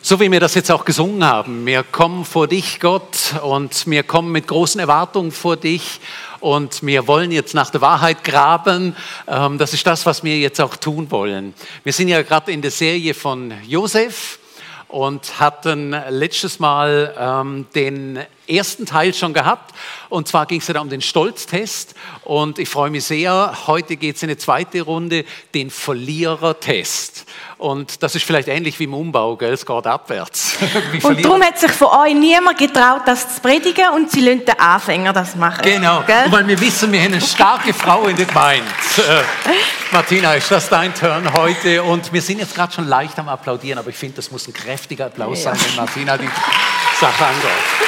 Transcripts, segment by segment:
So wie wir das jetzt auch gesungen haben, wir kommen vor dich, Gott, und wir kommen mit großen Erwartungen vor dich und wir wollen jetzt nach der Wahrheit graben. Das ist das, was wir jetzt auch tun wollen. Wir sind ja gerade in der Serie von Josef und hatten letztes Mal den ersten Teil schon gehabt. Und zwar ging es ja da um den Stolztest. Und ich freue mich sehr, heute geht es in die zweite Runde, den Verlierertest. Und das ist vielleicht ähnlich wie im Umbau, gell? Es geht abwärts. Und darum hat sich von euch niemand getraut, das zu predigen und sie lassen den Anfänger das machen. Genau, gell? Und weil wir wissen, wir haben eine starke Frau in der Gemeinde. Martina, ist das dein Turn heute? Und wir sind jetzt gerade schon leicht am Applaudieren, aber ich finde, das muss ein kräftiger Applaus sein, wenn Martina die Sache angeht.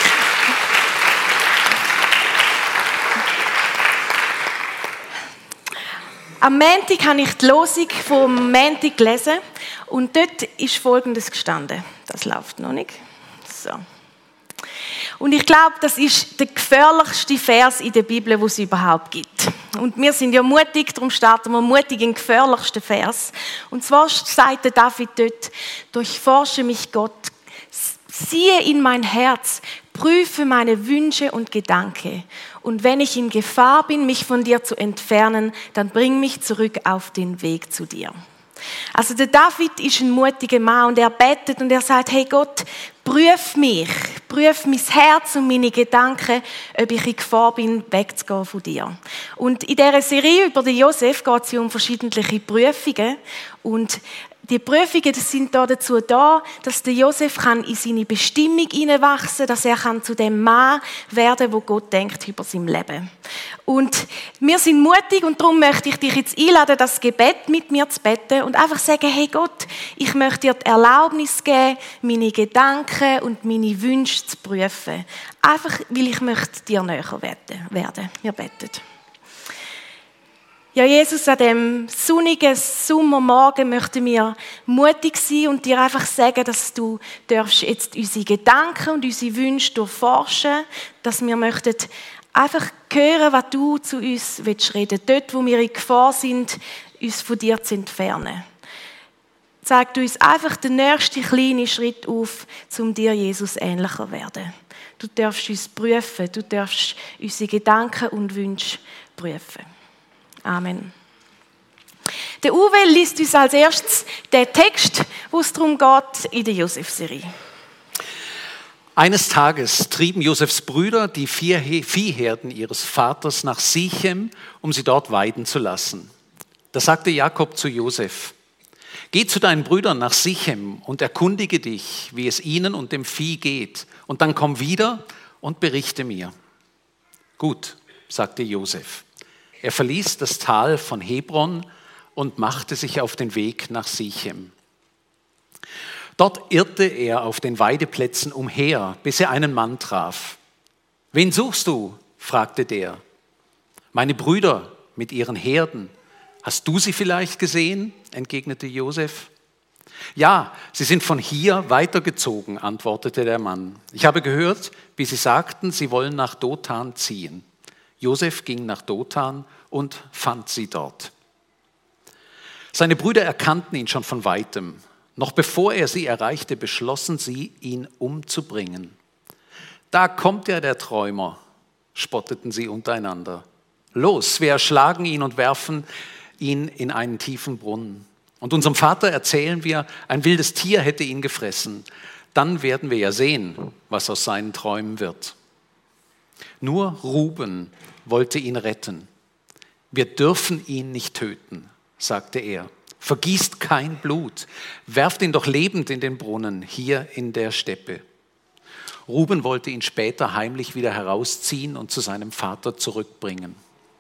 Am Montag habe ich die Losung vom Montag gelesen und dort ist Folgendes gestanden. Das läuft noch nicht. So. Und ich glaube, das ist der gefährlichste Vers in der Bibel, den es überhaupt gibt. Und wir sind ja mutig, darum starten wir mutig in den gefährlichsten Vers. Und zwar sagt der David dort: Durchforsche mich, Gott, siehe in mein Herz, prüfe meine Wünsche und Gedanken. Und wenn ich in Gefahr bin, mich von dir zu entfernen, dann bring mich zurück auf den Weg zu dir. Also der David ist ein mutiger Mann und er betet und er sagt: Hey Gott, prüf mich, prüf mein Herz und meine Gedanken, ob ich in Gefahr bin, wegzugehen von dir. Und in dieser Serie über den Josef geht es um verschiedene Prüfungen und die Prüfungen sind dazu da, dass der Josef in seine Bestimmung hineinwachsen kann, dass er zu dem Mann werden kann, wo Gott denkt über sein Leben. Und wir sind mutig und darum möchte ich dich jetzt einladen, das Gebet mit mir zu beten und einfach sagen: Hey Gott, ich möchte dir die Erlaubnis geben, meine Gedanken und meine Wünsche zu prüfen. Einfach, weil ich möchte dir näher werden. Wir beten. Ja, Jesus, an diesem sonnigen Sommermorgen möchten wir mutig sein und dir einfach sagen, dass du jetzt unsere Gedanken und unsere Wünsche durchforschen, dass wir möchten einfach hören, was du zu uns reden willst. Dort, wo wir in Gefahr sind, uns von dir zu entfernen. Zeig du uns einfach den nächsten kleinen Schritt auf, um dir, Jesus, ähnlicher zu werden. Du darfst uns prüfen, du darfst unsere Gedanken und Wünsche prüfen. Amen. Der Uwe liest uns als erstes den Text, wo es darum geht in der Josef-Serie. Eines Tages trieben Josefs Brüder die 4 Viehherden ihres Vaters nach Sichem, um sie dort weiden zu lassen. Da sagte Jakob zu Josef: Geh zu deinen Brüdern nach Sichem und erkundige dich, wie es ihnen und dem Vieh geht, und dann komm wieder und berichte mir. Gut, sagte Josef. Er verließ das Tal von Hebron und machte sich auf den Weg nach Sichem. Dort irrte er auf den Weideplätzen umher, bis er einen Mann traf. »Wen suchst du?« fragte der. »Meine Brüder mit ihren Herden. Hast du sie vielleicht gesehen?« entgegnete Josef. »Ja, sie sind von hier weitergezogen«, antwortete der Mann. »Ich habe gehört, wie sie sagten, sie wollen nach Dothan ziehen.« Josef ging nach Dothan und fand sie dort. Seine Brüder erkannten ihn schon von weitem. Noch bevor er sie erreichte, beschlossen sie, ihn umzubringen. »Da kommt ja der Träumer«, spotteten sie untereinander. »Los, wir erschlagen ihn und werfen ihn in einen tiefen Brunnen. Und unserem Vater erzählen wir, ein wildes Tier hätte ihn gefressen. Dann werden wir ja sehen, was aus seinen Träumen wird.« Nur Ruben wollte ihn retten. »Wir dürfen ihn nicht töten«, sagte er. »Vergießt kein Blut, werft ihn doch lebend in den Brunnen, hier in der Steppe.« Ruben wollte ihn später heimlich wieder herausziehen und zu seinem Vater zurückbringen.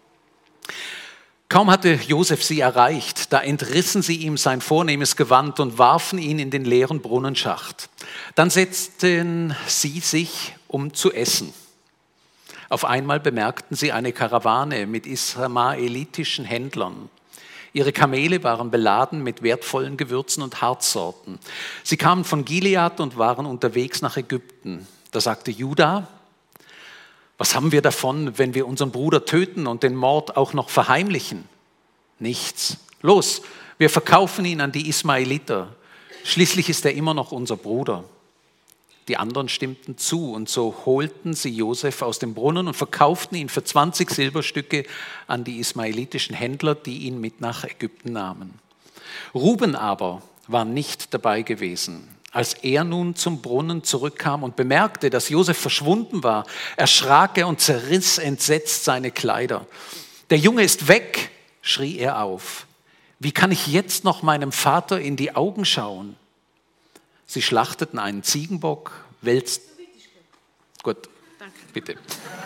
Kaum hatte Josef sie erreicht, da entrissen sie ihm sein vornehmes Gewand und warfen ihn in den leeren Brunnenschacht. Dann setzten sie sich, um zu essen. Auf einmal bemerkten sie eine Karawane mit ismaelitischen Händlern. Ihre Kamele waren beladen mit wertvollen Gewürzen und Harzsorten. Sie kamen von Gilead und waren unterwegs nach Ägypten. Da sagte Juda: Was haben wir davon, wenn wir unseren Bruder töten und den Mord auch noch verheimlichen? Nichts. Los, wir verkaufen ihn an die Ismaeliter. Schließlich ist er immer noch unser Bruder. Die anderen stimmten zu und so holten sie Josef aus dem Brunnen und verkauften ihn für 20 Silberstücke an die ismaelitischen Händler, die ihn mit nach Ägypten nahmen. Ruben aber war nicht dabei gewesen. Als er nun zum Brunnen zurückkam und bemerkte, dass Josef verschwunden war, erschrak er und zerriss entsetzt seine Kleider. Der Junge ist weg, schrie er auf. Wie kann ich jetzt noch meinem Vater in die Augen schauen? Sie schlachteten einen Ziegenbock, wälzten... Gut, danke. Bitte.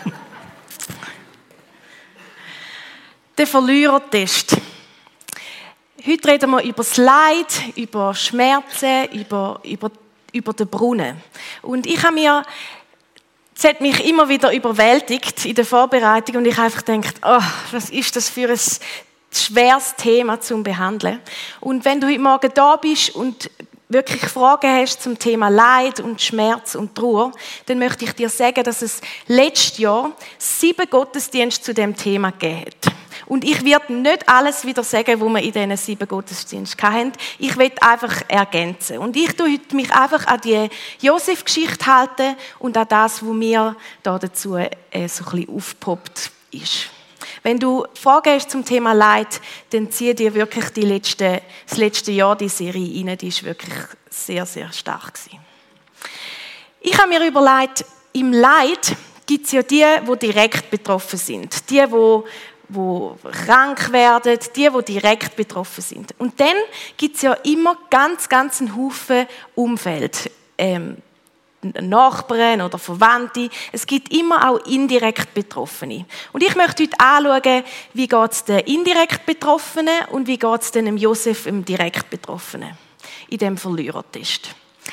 Der Verlierertest. Heute reden wir über das Leid, über Schmerzen, über den Brunnen. Und es hat mich immer wieder überwältigt in der Vorbereitung und ich habe einfach gedacht, oh, was ist das für ein schweres Thema zum Behandeln. Und wenn du heute Morgen da bist und wirklich Fragen hast zum Thema Leid und Schmerz und Trauer, dann möchte ich dir sagen, dass es letztes Jahr 7 Gottesdienste zu dem Thema gegeben hat. Und ich werde nicht alles wieder sagen, was wir in diesen 7 Gottesdiensten hatten. Ich werde einfach ergänzen. Und ich tue heute mich einfach an die Josef-Geschichte halten und an das, was mir da dazu so ein bisschen aufgepoppt ist. Wenn du Fragen hast zum Thema Leid, dann zieh dir wirklich das letzte Jahr die Serie rein. Die war wirklich sehr, sehr stark gewesen. Ich habe mir überlegt, im Leid gibt es ja die direkt betroffen sind. Die krank werden, die direkt betroffen sind. Und dann gibt es ja immer ganz einen Haufen Umfeld. Nachbarn oder Verwandte. Es gibt immer auch indirekt Betroffene. Und ich möchte heute anschauen, wie geht es den indirekt Betroffenen und wie geht es dem Josef, dem direkt Betroffenen, in diesem Verlierertest.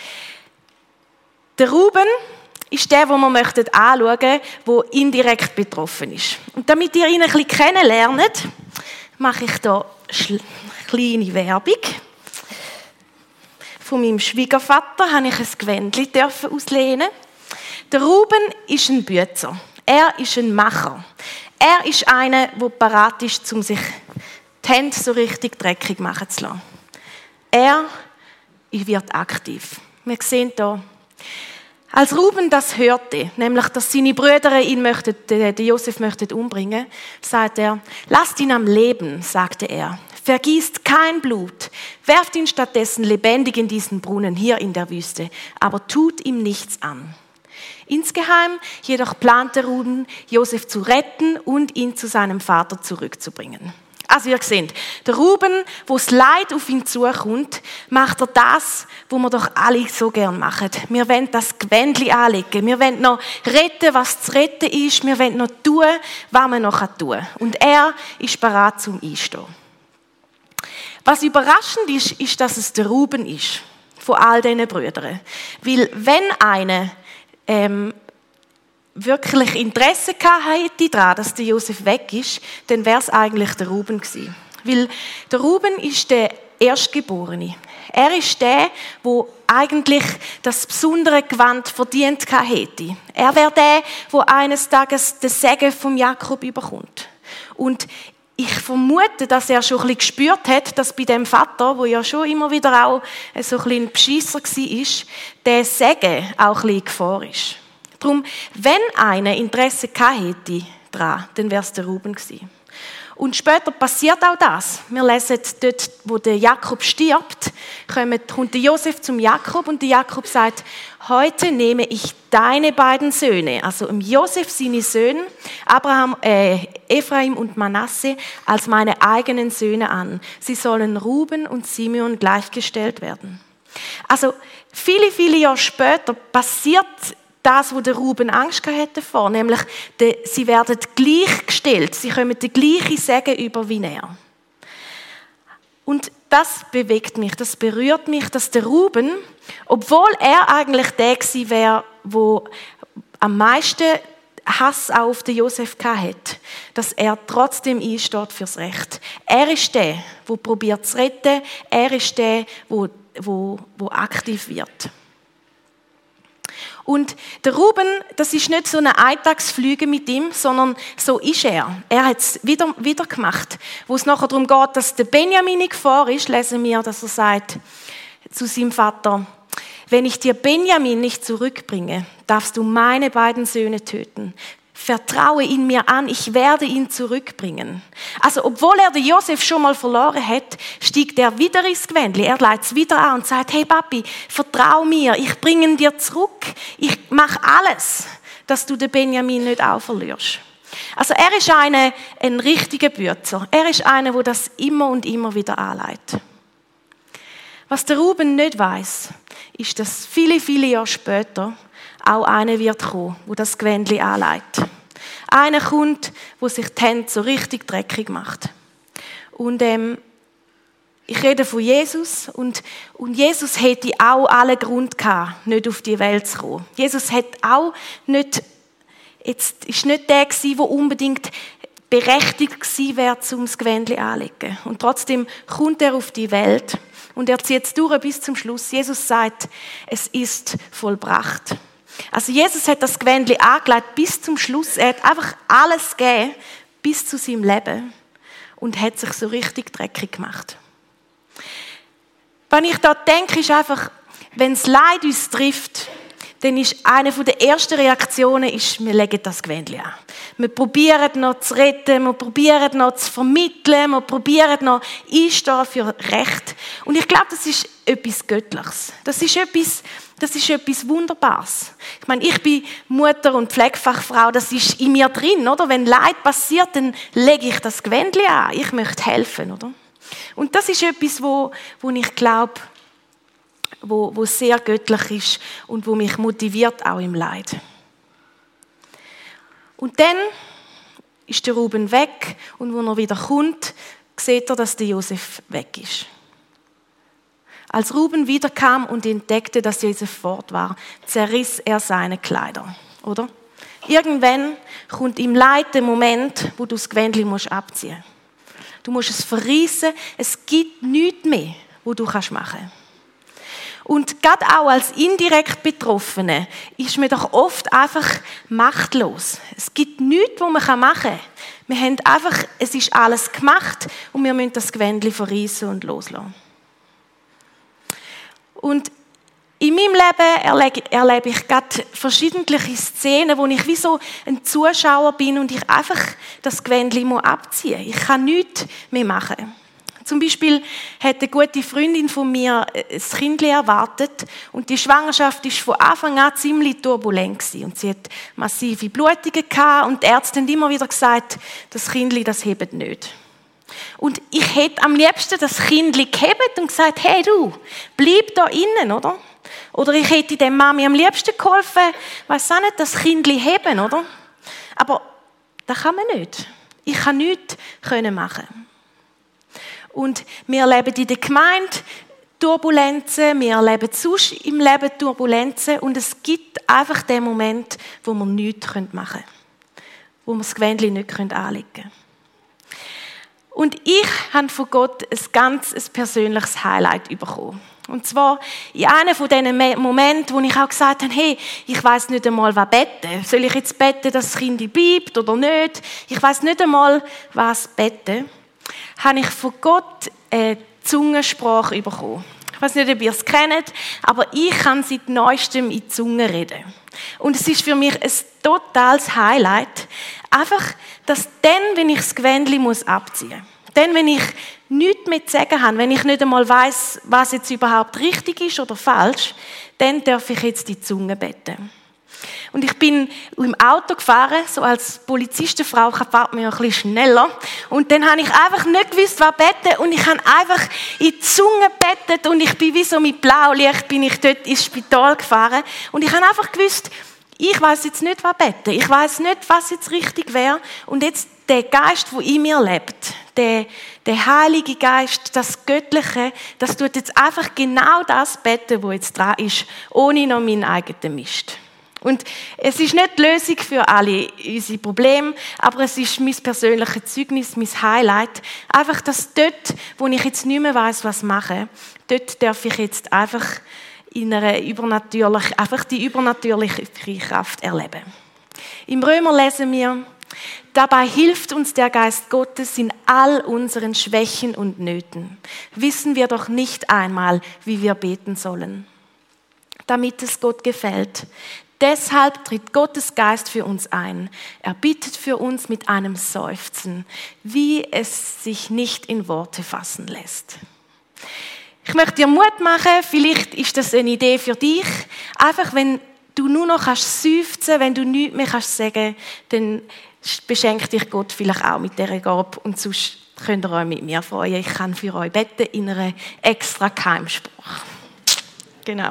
Der Ruben ist der, den wir anschauen möchten, der indirekt betroffen ist. Und damit ihr ihn ein bisschen kennenlernt, mache ich hier kleine Werbung. Von meinem Schwiegervater durfte ich ein Gewändchen auslehnen. Der Ruben ist ein Bützer. Er ist ein Macher. Er ist einer, der bereit ist, um sich die Hände so richtig dreckig machen zu lassen. Er wird aktiv. Wir sehen hier, als Ruben das hörte, nämlich, dass seine Brüder ihn den Josef umbringen möchten, sagt er, lasst ihn am Leben, sagte er. Vergießt kein Blut, werft ihn stattdessen lebendig in diesen Brunnen hier in der Wüste, aber tut ihm nichts an. Insgeheim jedoch plante Ruben, Josef zu retten und ihn zu seinem Vater zurückzubringen. Also ihr seht, der Ruben, wo das Leid auf ihn zukommt, macht er das, was wir doch alle so gern machen. Wir wollen das Gewändchen anlegen. Wir wollen noch retten, was zu retten ist. Wir wollen noch tun, was man noch tun kann. Und er ist bereit zum Einstehen. Was überraschend ist, dass es der Ruben ist, von all diesen Brüdern. Weil wenn einer wirklich Interesse hätte daran, dass der Josef weg ist, dann wäre es eigentlich der Ruben gewesen. Weil der Ruben ist der Erstgeborene. Er ist der eigentlich das besondere Gewand verdient hätte. Er wäre der eines Tages den Segen vom Jakob überkommt. Und ich vermute, dass er schon ein bisschen gespürt hat, dass bei dem Vater, der ja schon immer wieder auch so ein bisschen ein Bescheisser war, der Segen auch ein bisschen in Gefahr ist. Darum, wenn einer Interesse hätte daran, dann wäre es der Ruben gewesen. Und später passiert auch das. Wir lesen dort, wo der Jakob stirbt, kommt der Josef zum Jakob und der Jakob sagt, heute nehme ich deine beiden Söhne, also Josef seine Söhne, Ephraim und Manasse, als meine eigenen Söhne an. Sie sollen Ruben und Simeon gleichgestellt werden. Also viele Jahre später passiert das, wo der Ruben Angst hatte davor, nämlich sie werden gleichgestellt, sie kommen den gleichen Segen über wie er. Und das bewegt mich, das berührt mich, dass der Ruben, obwohl er eigentlich der gewesen wäre, der am meisten Hass auf den Josef hatte, dass er trotzdem einsteht fürs Recht. Er ist der, der probiert zu retten, er ist der, der aktiv wird. Und der Ruben, das ist nicht so eine Eintagsflüge mit ihm, sondern so ist er. Er hat es wieder gemacht. Wo es nachher darum geht, dass der Benjamin in Gefahr ist, lesen wir, dass er sagt, zu seinem Vater: Wenn ich dir Benjamin nicht zurückbringe, darfst du meine beiden Söhne töten. Vertraue ihn mir an, ich werde ihn zurückbringen. Also, obwohl er den Josef schon mal verloren hat, steigt er wieder ins Gewändli. Er legt es wieder an und sagt: Hey Papi, vertrau mir, ich bringe ihn dir zurück. Ich mache alles, dass du den Benjamin nicht auch verlierst. Also, er ist ein richtiger Bützer. Er ist einer, der das immer und immer wieder anleitet. Was der Ruben nicht weiss, ist, dass viele, viele Jahre später auch einer wird kommen, der das Gewändli anlegt. Einer kommt, der sich die Hände so richtig dreckig macht. Und ich rede von Jesus. Und Jesus hätte auch allen Grund gehabt, nicht auf die Welt zu kommen. Jesus hat auch nicht, jetzt ist nicht der gewesen, der unbedingt berechtigt gewesen wäre, um das Gewändli anzulegen. Und trotzdem kommt er auf die Welt. Und er zieht es durch bis zum Schluss. Jesus sagt: Es ist vollbracht. Also Jesus hat das Gewändli angelegt bis zum Schluss. Er hat einfach alles gegeben bis zu seinem Leben und hat sich so richtig dreckig gemacht. Wenn ich da denke, ist einfach, wenn das Leid uns trifft, dann ist eine der ersten Reaktionen, wir legen das Gewändli an. Wir probieren noch zu retten, wir probieren noch zu vermitteln, wir probieren noch einstehen für Recht. Und ich glaube, das ist etwas Göttliches. Das ist etwas Wunderbares. Ich meine, ich bin Mutter und Pflegefachfrau, das ist in mir drin, oder? Wenn Leid passiert, dann lege ich das Gewändli an. Ich möchte helfen, oder? Und das ist etwas, wo ich glaube, wo sehr göttlich ist und wo mich motiviert, auch im Leid. Und dann ist der Ruben weg und als er wieder kommt, sieht er, dass der Josef weg ist. Als Ruben wiederkam und entdeckte, dass Josef fort war, zerriss er seine Kleider, oder? Irgendwann kommt im Leid der Moment, wo du das Gewändli abziehen musst. Du musst es verreissen, es gibt nichts mehr, was du machen kannst. Und gerade auch als indirekt Betroffene ist man doch oft einfach machtlos. Es gibt nichts, was man machen kann. Wir haben einfach, es ist alles gemacht und wir müssen das Gewändli verreissen und loslassen. Und in meinem Leben erlebe ich gerade verschiedene Szenen, wo ich wie so ein Zuschauer bin und ich einfach das Gewändli abziehen muss. Ich kann nichts mehr machen. Zum Beispiel hat eine gute Freundin von mir ein Kind erwartet und die Schwangerschaft war von Anfang an ziemlich turbulent gewesen. Und sie hat massive Blutungen gehabt und die Ärzte haben immer wieder gesagt, das Kind, das hebt nicht. Und ich hätte am liebsten das Kind gehebt und gesagt: Hey du, bleib da innen, oder? Oder ich hätte der Mami am liebsten geholfen, weiss auch nicht, das Kind heben, oder? Aber das kann man nicht. Ich kann nichts machen. Und wir erleben in der Gemeinde Turbulenzen, wir erleben sonst im Leben Turbulenzen und es gibt einfach den Moment, wo wir nichts machen können, wo wir das Gewändli nicht anlegen können. Und ich habe von Gott ein ganz persönliches Highlight bekommen. Und zwar in einem von diesen Momenten, wo ich auch gesagt habe: Hey, ich weiss nicht einmal, was beten. Soll ich jetzt beten, dass das Kind bleibt oder nicht? Ich weiss nicht einmal, was beten. Habe ich von Gott eine Zungensprache bekommen. Ich weiß nicht, ob ihr es kennt, aber ich kann seit Neuestem in die Zunge reden. Und es ist für mich ein totales Highlight. Einfach, dass dann, wenn ich das Gewändli abziehen muss, dann, wenn ich nichts mehr zu sagen habe, wenn ich nicht einmal weiss, was jetzt überhaupt richtig ist oder falsch, dann darf ich jetzt die Zunge beten. Und ich bin im Auto gefahren, so als Polizistenfrau fährt man ja ein bisschen schneller. Und dann habe ich einfach nicht gewusst, was beten. Und ich habe einfach in die Zunge gebetet und ich bin wie so mit Blaulicht bin ich dort ins Spital gefahren. Und ich habe einfach gewusst, ich weiss jetzt nicht, was beten. Ich weiss nicht, was jetzt richtig wäre. Und jetzt der Geist, der in mir lebt, der Heilige Geist, das Göttliche, das tut jetzt einfach genau das beten, was jetzt dran ist, ohne noch meinen eigenen Mist. Und es ist nicht die Lösung für alle unsere Probleme, aber es ist mein persönliches Zeugnis, mein Highlight. Einfach, dass dort, wo ich jetzt nicht mehr weiss, was machen, dort darf ich jetzt einfach in einer einfach die übernatürliche Kraft erleben. Im Römer lesen wir: Dabei hilft uns der Geist Gottes in all unseren Schwächen und Nöten. Wissen wir doch nicht einmal, wie wir beten sollen, damit es Gott gefällt. Deshalb tritt Gottes Geist für uns ein. Er bittet für uns mit einem Seufzen, wie es sich nicht in Worte fassen lässt. Ich möchte dir Mut machen, vielleicht ist das eine Idee für dich. Einfach, wenn du nur noch seufzen, wenn du nichts mehr sagen kannst, dann beschenkt dich Gott vielleicht auch mit dieser Gabe. Und sonst könnt ihr euch mit mir freuen. Ich kann für euch beten in einer extra Keimspruch. Genau.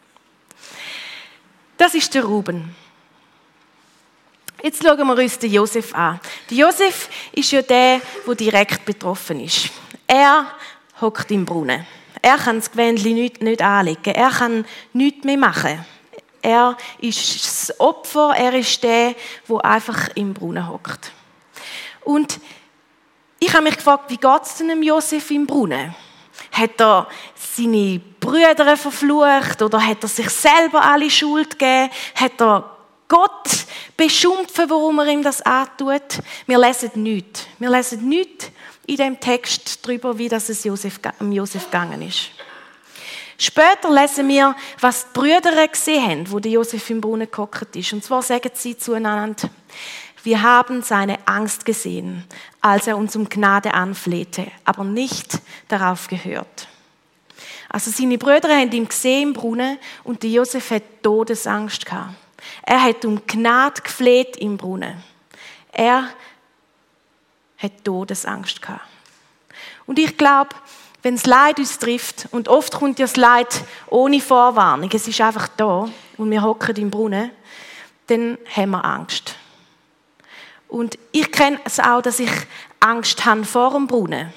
Das ist der Ruben. Jetzt schauen wir uns den Josef an. Der Josef ist ja der direkt betroffen ist. Er hockt im Brunnen. Er kann das Gewändchen nicht anlegen. Er kann nichts mehr machen. Er ist das Opfer. Er ist der einfach im Brunnen hockt. Und ich habe mich gefragt, wie geht es dem Josef im Brunnen? Hat er seine Brüder verflucht oder hat er sich selber alle Schuld gegeben? Hat er Gott beschimpft, warum er ihm das antut? Wir lesen nichts. Wir lesen nichts in dem Text darüber, wie das Josef gegangen ist. Später lesen wir, was die Brüder gesehen haben, wo der Josef im Brunnen gehockt ist. Und zwar sagen sie zueinander: Wir haben seine Angst gesehen, als er uns um Gnade anflehte, aber nicht darauf gehört. Also seine Brüder haben ihn gesehen im Brunnen und der Josef hat Todesangst gehabt. Er hat um Gnade gefleht im Brunnen. Er hat Todesangst gehabt. Und ich glaube, wenn das Leid uns trifft, und oft kommt ja das Leid ohne Vorwarnung, es ist einfach da und wir hocken im Brunnen, dann haben wir Angst. Und ich kenne es auch, dass ich Angst habe vor dem Brunnen.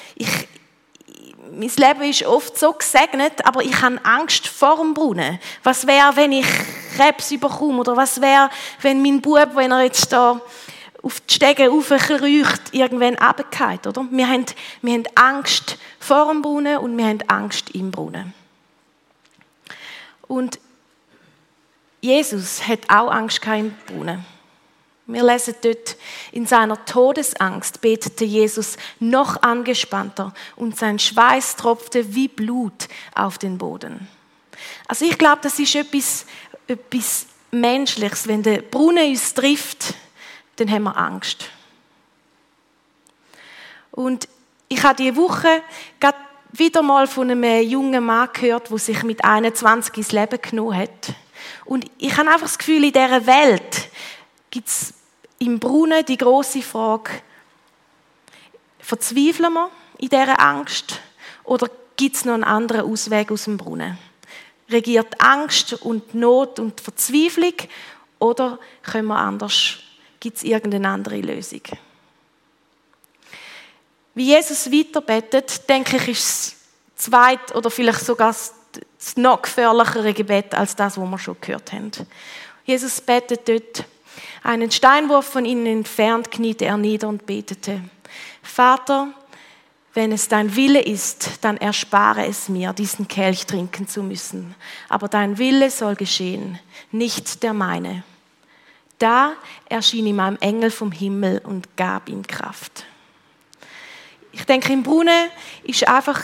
Mein Leben ist oft so gesegnet, aber ich habe Angst vor dem Brunnen. Was wäre, wenn ich Krebs bekomme? Oder was wäre, wenn mein Bub, wenn er jetzt da auf die Stege raufkriecht, irgendwann runterfällt, oder? Wir haben Angst vor dem Brunnen und wir haben Angst im Brunnen. Und Jesus hat auch Angst im Brunnen. Wir lesen dort, in seiner Todesangst betete Jesus noch angespannter und sein Schweiß tropfte wie Blut auf den Boden. Also ich glaube, das ist etwas Menschliches. Wenn der Brunnen uns trifft, dann haben wir Angst. Und ich habe diese Woche gerade wieder mal von einem jungen Mann gehört, der sich mit 21 ins Leben genommen hat. Und ich habe einfach das Gefühl, in dieser Welt gibt es im Brunnen die grosse Frage: Verzweifeln wir in dieser Angst oder gibt es noch einen anderen Ausweg aus dem Brunnen? Regiert Angst und Not und Verzweiflung oder können wir anders? Gibt es irgendeine andere Lösung? Wie Jesus weiterbetet, denke ich, ist das zweite oder vielleicht sogar das noch gefährlichere Gebet als das, was wir schon gehört haben. Jesus betet dort: Einen Steinwurf von ihnen entfernt kniete er nieder und betete: Vater, wenn es dein Wille ist, dann erspare es mir, diesen Kelch trinken zu müssen. Aber dein Wille soll geschehen, nicht der meine. Da erschien ihm ein Engel vom Himmel und gab ihm Kraft. Ich denke, im Brunnen ist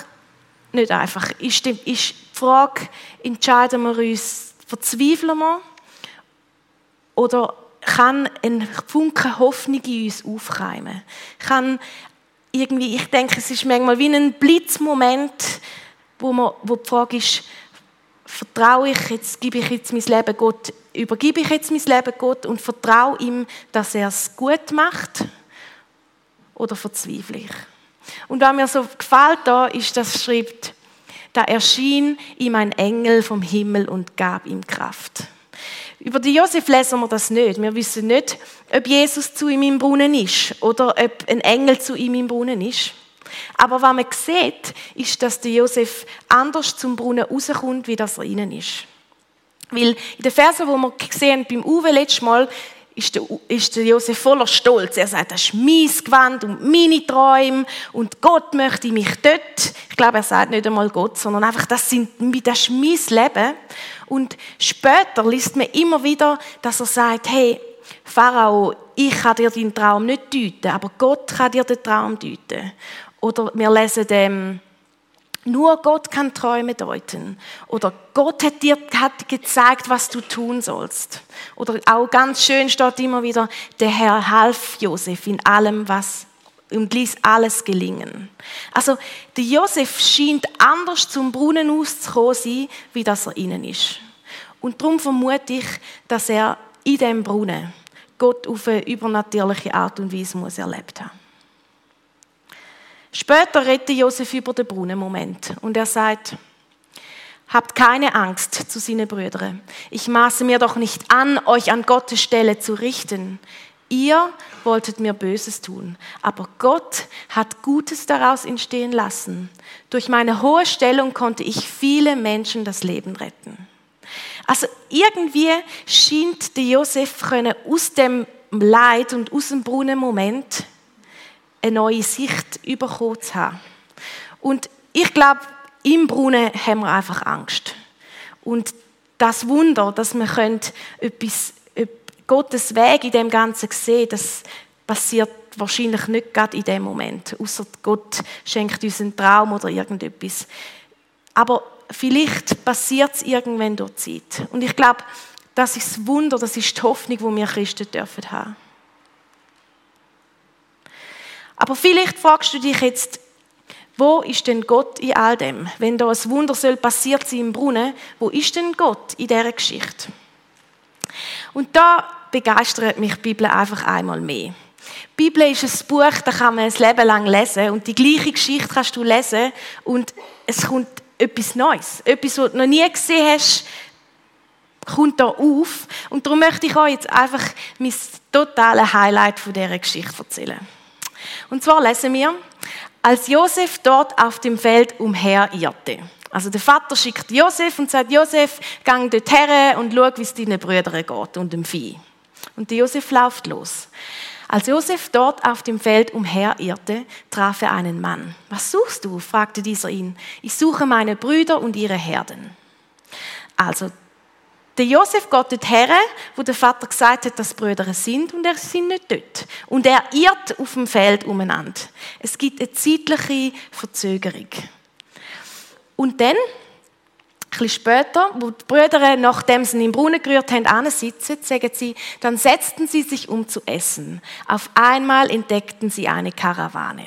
die Frage, entscheiden wir uns, verzweifeln wir oder kann ein Funken Hoffnung in uns aufkeimen? Ich denke, es ist manchmal wie ein Blitzmoment, wo die Frage ist: Vertraue ich jetzt, übergebe ich jetzt mein Leben Gott und vertraue ihm, dass er es gut macht? Oder verzweifle ich? Und was mir so gefällt da, ist, dass schreibt: Da erschien ihm ein Engel vom Himmel und gab ihm Kraft. Über den Josef lesen wir das nicht. Wir wissen nicht, ob Jesus zu ihm im Brunnen ist oder ob ein Engel zu ihm im Brunnen ist. Aber was man sieht, ist, dass der Josef anders zum Brunnen rauskommt, wie das er innen ist. Weil in den Versen, die wir gesehen haben beim Uwe letztes Mal, ist der Josef voller Stolz. Er sagt, das ist mein Gewand und meine Träume und Gott möchte mich dort. Ich glaube, er sagt nicht einmal Gott, sondern einfach, das ist mein Leben. Und später liest man immer wieder, dass er sagt, hey, Pharao, ich kann dir deinen Traum nicht deuten, aber Gott kann dir den Traum deuten. Oder wir lesen nur Gott kann Träume deuten. Oder Gott hat dir gezeigt, was du tun sollst. Oder auch ganz schön steht immer wieder, der Herr half Josef in allem, und ließ alles gelingen. Also der Josef scheint anders zum Brunnen auszukommen sein, wie dass er innen ist. Und darum vermute ich, dass er in diesem Brunnen Gott auf eine übernatürliche Art und Weise muss erlebt haben. Später redet Josef über den Brunnenmoment und er sagt, habt keine Angst zu seinen Brüdern. Ich maße mir doch nicht an, euch an Gottes Stelle zu richten. Ihr wolltet mir Böses tun, aber Gott hat Gutes daraus entstehen lassen. Durch meine hohe Stellung konnte ich viele Menschen das Leben retten. Also irgendwie scheint der Josef aus dem Leid und aus dem Brunnenmoment eine neue Sicht bekommen zu haben. Und ich glaube, im Brunnen haben wir einfach Angst. Und das Wunder, dass wir Gottes Weg in dem Ganzen sehen, das passiert wahrscheinlich nicht gerade in dem Moment. Ausser Gott schenkt uns einen Traum oder irgendetwas. Aber vielleicht passiert es irgendwann durch die Zeit. Und ich glaube, das ist das Wunder, das ist die Hoffnung, die wir Christen dürfen haben. Aber vielleicht fragst du dich jetzt, wo ist denn Gott in all dem? Wenn da ein Wunder soll passiert sein im Brunnen, wo ist denn Gott in dieser Geschichte? Und da begeistert mich die Bibel einfach einmal mehr. Die Bibel ist ein Buch, das kann man ein Leben lang lesen und die gleiche Geschichte kannst du lesen und es kommt etwas Neues. Etwas, was du noch nie gesehen hast, kommt da auf. Und darum möchte ich euch jetzt einfach mein totales Highlight von dieser Geschichte erzählen. Und zwar lesen wir, als Josef dort auf dem Feld umherirrte. Also der Vater schickt Josef und sagt, Josef, geh dort her und schau, wie es deinen Brüdern geht und dem Vieh. Und der Josef läuft los. Als Josef dort auf dem Feld umherirrte, traf er einen Mann. Was suchst du? Fragte dieser ihn. Ich suche meine Brüder und ihre Herden. Also, der Josef geht dort her, wo der Vater gesagt hat, dass die Brüder sind und er sind nicht dort. Und er irrt auf dem Feld umeinander. Es gibt eine zeitliche Verzögerung. Und dann, ein bisschen später, wo die Brüder, nachdem sie ihn im Brunnen gerührt haben, ansitzen, sagen sie, dann setzten sie sich zu essen. Auf einmal entdeckten sie eine Karawane.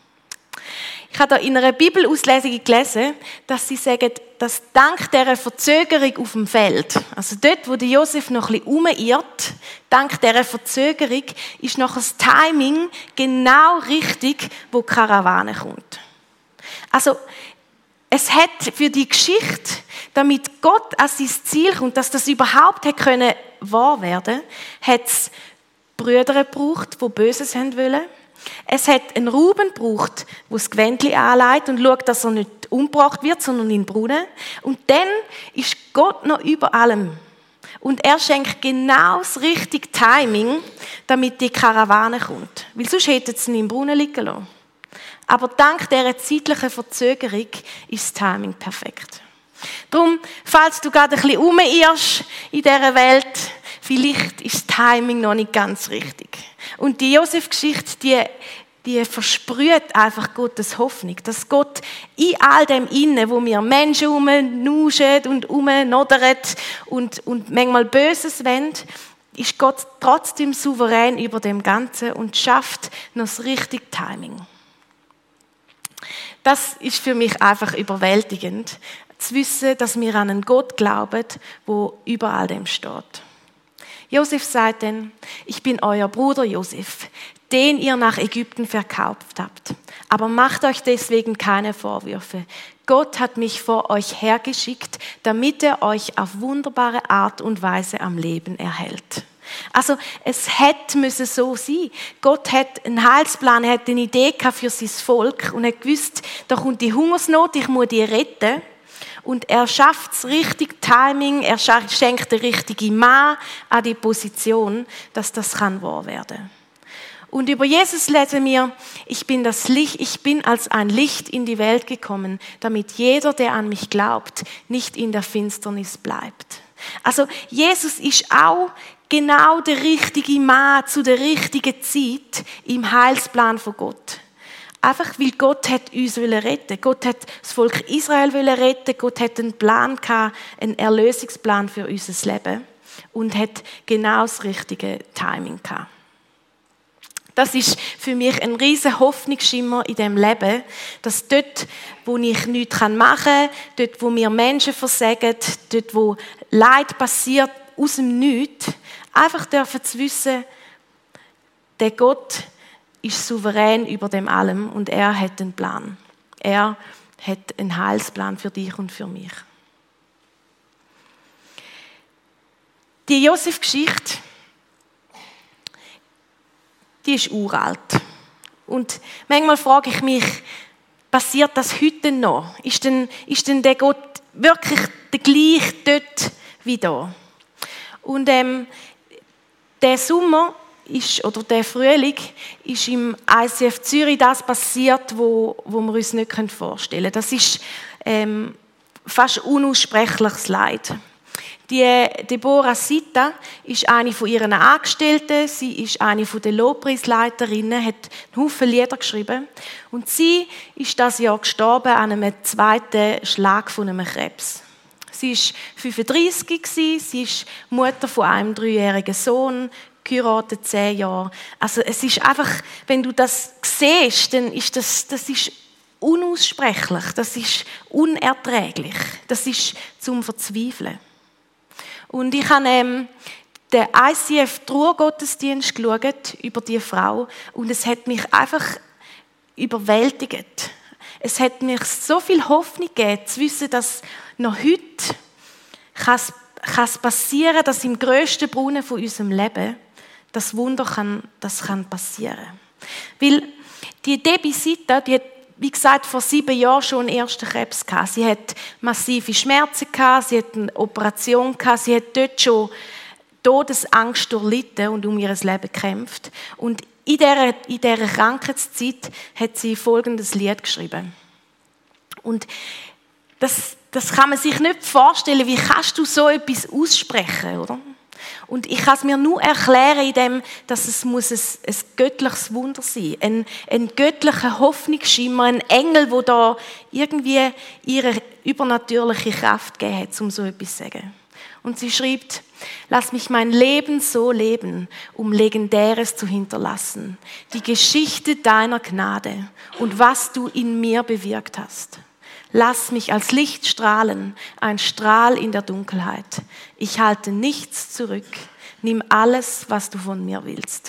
Ich habe da in einer Bibelauslesung gelesen, dass sie sagen, dass dank dieser Verzögerung auf dem Feld, also dort, wo der Josef noch ein bisschen rumirrt, dank dieser Verzögerung ist noch das Timing genau richtig, wo die Karawane kommt. Also, es hat für die Geschichte, damit Gott an sein Ziel kommt, dass das überhaupt wahr werden konnte, hat es Brüder gebraucht, die Böses haben wollen. Es hat einen Rauben gebraucht, der das Gewändchen anlegt und schaut, dass er nicht umgebracht wird, sondern in den Brunnen. Und dann ist Gott noch über allem. Und er schenkt genau das richtige Timing, damit die Karawane kommt. Weil sonst hätten sie ihn im Brunnen liegen lassen. Aber dank dieser zeitlichen Verzögerung ist das Timing perfekt. Darum, falls du gerade ein bisschen rumirrst in dieser Welt, vielleicht ist das Timing noch nicht ganz richtig. Und die Josef-Geschichte, die versprüht einfach Gottes Hoffnung, dass Gott in all dem Innen, wo wir Menschen rumnuschen und rumnodern und manchmal Böses wollen, ist Gott trotzdem souverän über dem Ganzen und schafft noch das richtige Timing. Das ist für mich einfach überwältigend, zu wissen, dass wir an einen Gott glauben, der über all dem steht. Josef sagt dann, ich bin euer Bruder Josef, den ihr nach Ägypten verkauft habt. Aber macht euch deswegen keine Vorwürfe. Gott hat mich vor euch hergeschickt, damit er euch auf wunderbare Art und Weise am Leben erhält. Also es hätte so sein müssen. Gott hat einen Heilsplan, er hat eine Idee für sein Volk und hat gewusst, da kommt die Hungersnot, ich muss die retten. Und er schafft das richtige Timing, er schenkt den richtigen Mann an die Position, dass das wahr werden kann. Und über Jesus lesen wir, ich bin das Licht, ich bin als ein Licht in die Welt gekommen, damit jeder, der an mich glaubt, nicht in der Finsternis bleibt. Also Jesus ist auch genau der richtige Mann zu der richtigen Zeit im Heilsplan von Gott. Einfach weil Gott hat uns retten. Gott hat das Volk Israel retten. Gott hat einen Plan gehabt, einen Erlösungsplan für unser Leben und hat genau das richtige Timing gehabt. Das ist für mich ein riesen Hoffnungsschimmer in diesem Leben, dass dort, wo ich nichts machen kann, dort, wo mir Menschen versagen, dort, wo Leid passiert aus dem Nichts, einfach dürfen zu wissen, der Gott ist souverän über dem allem und er hat einen Plan. Er hat einen Heilsplan für dich und für mich. Die Josef-Geschichte, die ist uralt. Und manchmal frage ich mich, passiert das heute noch? Ist denn der Gott wirklich der gleiche dort wie da? Und der Sommer oder der Frühling ist im ICF Zürich das passiert, wo wir uns nicht vorstellen können. Das ist fast unaussprechliches Leid. Die Deborah Sita ist eine von ihren Angestellten, sie ist eine von den Lobpreisleiterinnen, hat einen Haufen Lieder geschrieben und sie ist das Jahr gestorben an einem zweiten Schlag von einem Krebs. Sie war 35, sie ist Mutter von einem 3-jährigen Sohn, geheiratet 10 Jahre. Also es ist einfach, wenn du das siehst, dann ist das ist unaussprechlich, das ist unerträglich, das ist zum Verzweifeln. Und ich habe den ICF-Trauergottesdienst geschaut über diese Frau und es hat mich einfach überwältigt. Es hat mir so viel Hoffnung gegeben, zu wissen, dass noch heute kann es passieren, dass im grössten Brunnen von unserem Leben das Wunder kann passieren. Weil die Debbie Sita, die hat, wie gesagt, vor 7 Jahren schon einen ersten Krebs gehabt. Sie hat massive Schmerzen gehabt, sie hat eine Operation gehabt, sie hat dort schon Todesangst durchlitten und um ihr Leben gekämpft. Und in dieser Krankheitszeit hat sie folgendes Lied geschrieben. Und das kann man sich nicht vorstellen, wie kannst du so etwas aussprechen, oder? Und ich kann es mir nur erklären, indem, dass es muss ein göttliches Wunder sein, ein göttlicher Hoffnungsschimmer, ein Engel, der da irgendwie ihre übernatürliche Kraft gegeben hat, um so etwas zu sagen. Und sie schreibt: Lass mich mein Leben so leben, um Legendäres zu hinterlassen, die Geschichte deiner Gnade und was du in mir bewirkt hast. Lass mich als Licht strahlen, ein Strahl in der Dunkelheit. Ich halte nichts zurück. Nimm alles, was du von mir willst.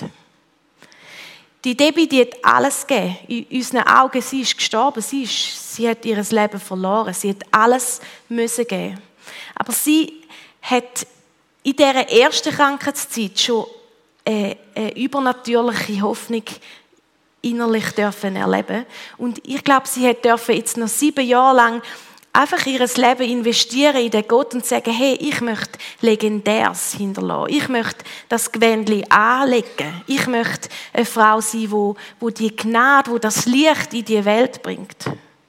Die Debbie, die hat alles gegeben. In unseren Augen, sie ist gestorben, sie hat ihr Leben verloren. Sie hat alles müssen geben. Aber sie hat in dieser ersten Krankheitszeit schon eine übernatürliche Hoffnung innerlich dürfen erleben. Und ich glaube, sie dürfen jetzt noch 7 Jahre lang einfach ihr Leben investieren in den Gott und sagen, hey, ich möchte Legendäres hinterlassen. Ich möchte das Gewändchen anlegen. Ich möchte eine Frau sein, wo die Gnade, wo das Licht in die Welt bringt.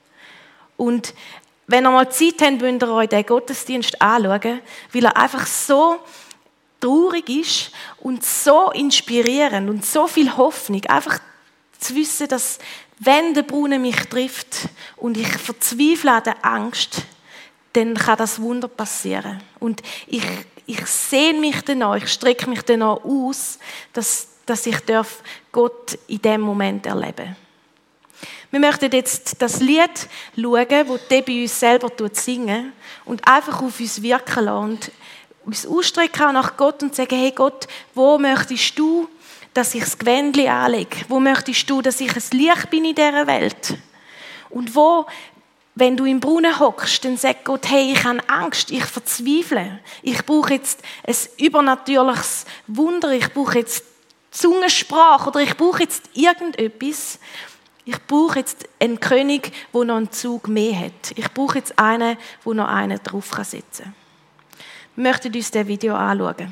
Und wenn ihr mal Zeit habt, könnt ihr euch den Gottesdienst anschauen, weil er einfach so traurig ist und so inspirierend und so viel Hoffnung. Einfach zu wissen, dass wenn der Brunnen mich trifft und ich verzweifle an der Angst, dann kann das Wunder passieren. Und ich sehne mich danach, ich strecke mich danach aus, dass ich Gott in diesem Moment erleben darf. Wir möchten jetzt das Lied schauen, das Debbie uns selber singen und einfach auf uns wirken lassen und uns ausstrecken nach Gott und sagen, hey Gott, wo möchtest du, dass ich das Gewändchen anlege? Wo möchtest du, dass ich ein Licht bin in dieser Welt? Und wo, wenn du im Brunnen hockst, dann sagt Gott, hey, ich habe Angst, ich verzweifle. Ich brauche jetzt ein übernatürliches Wunder, ich brauche jetzt Zungensprache oder ich brauche jetzt irgendetwas. Ich brauche jetzt einen König, der noch einen Zug mehr hat. Ich brauche jetzt einen, der noch einen drauf setzen kann. Wir möchten uns das Video anschauen.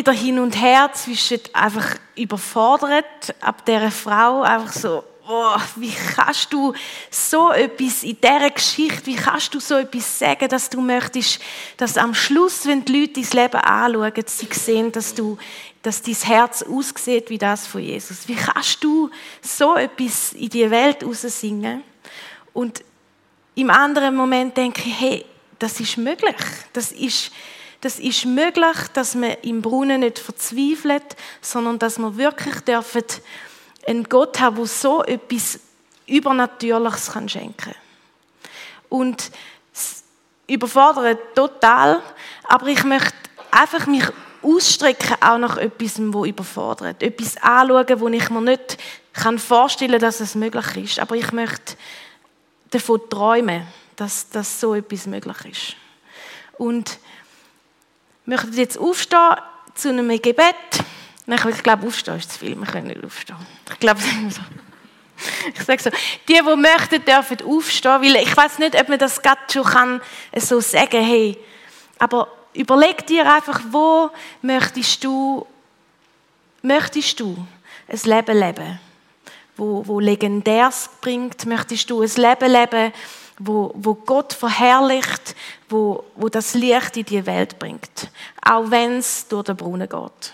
wieder hin und her zwischen einfach überfordert ab dieser Frau, einfach so, oh, wie kannst du so etwas in dieser Geschichte, wie kannst du so etwas sagen, dass du möchtest, dass am Schluss, wenn die Leute dein Leben anschauen, sie sehen, dass dein Herz aussieht wie das von Jesus. Wie kannst du so etwas in die Welt raussingen? Und im anderen Moment denke ich, hey, das ist möglich. Das ist möglich, dass man im Brunnen nicht verzweifelt, sondern dass wir wirklich dürfen einen Gott haben, der so etwas Übernatürliches schenken kann. Und es überfordert total, aber ich möchte einfach mich ausstrecken auch nach etwas, das überfordert. Etwas anschauen, wo ich mir nicht vorstellen kann, dass es möglich ist. Aber ich möchte davon träumen, dass so etwas möglich ist. Und ich möchte jetzt aufstehen zu einem Gebet. Ich glaube, aufstehen ist zu viel. Wir können nicht aufstehen. Ich sage so, die möchten, dürfen aufstehen, weil ich weiß nicht, ob man das gerade schon so sagen kann, hey, aber überleg dir einfach, wo möchtest du ein Leben leben, wo Legendäres bringt? Möchtest du ein Leben leben, wo Gott verherrlicht, wo das Licht in die Welt bringt, auch wenn es durch den Brunnen geht?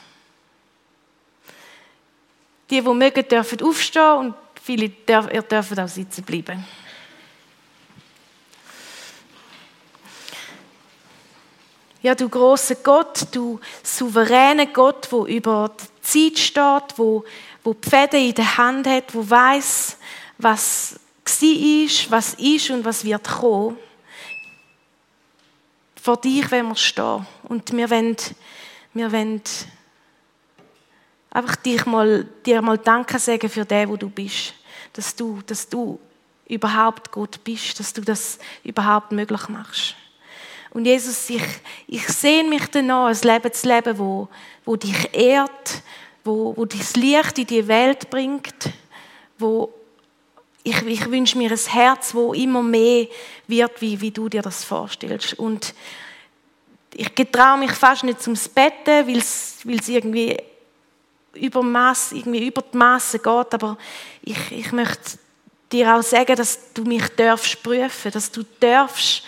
Die mögen, dürfen aufstehen und viele dürfen auch sitzen bleiben. Ja, du grosser Gott, du souveräner Gott, der über die Zeit steht, wo die Fäden in der Hand hat, wo weiss, was war, was ist und was wird kommen. Vor dich wollen wir stehen. Und wir wollen einfach dir mal Danke sagen für den, wo du bist. Dass du überhaupt Gott bist, dass du das überhaupt möglich machst. Und Jesus, ich sehne mich danach, ein Leben zu leben, wo dich ehrt, wo dein Licht in die Welt bringt, wo ich wünsche mir ein Herz, wo immer mehr wird, wie du dir das vorstellst. Und ich getraue mich fast nicht zum Betten, weil es irgendwie über die Masse geht, aber ich möchte dir auch sagen, dass du mich darfst prüfen, dass du darfst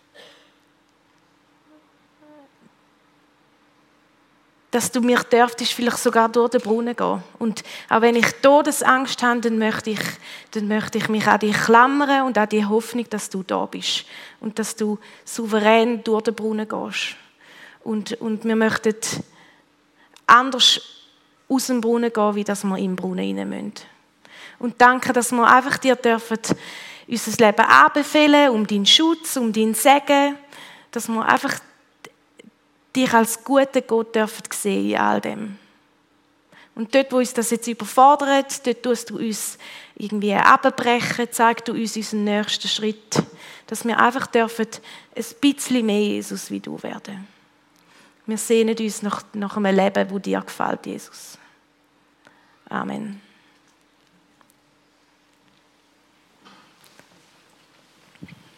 mir dürftest vielleicht sogar durch den Brunnen gehen. Und auch wenn ich Todesangst habe, dann möchte ich mich an dich klammern und an die Hoffnung, dass du da bist und dass du souverän durch den Brunnen gehst. Und wir möchten anders aus dem Brunnen gehen, wie dass wir im Brunnen rein müssen. Und danke, dass wir einfach dir dürfen unser Leben anbefehlen, um deinen Schutz, um dein Segen, dass wir einfach dich als guten Gott dürfen sehen in all dem. Und dort, wo uns das jetzt überfordert, dort tust du uns irgendwie abbrechen, zeigst du uns unseren nächsten Schritt, dass wir einfach dürfen ein bisschen mehr Jesus wie du werden. Wir sehnen uns nach einem Leben, das dir gefällt, Jesus. Amen.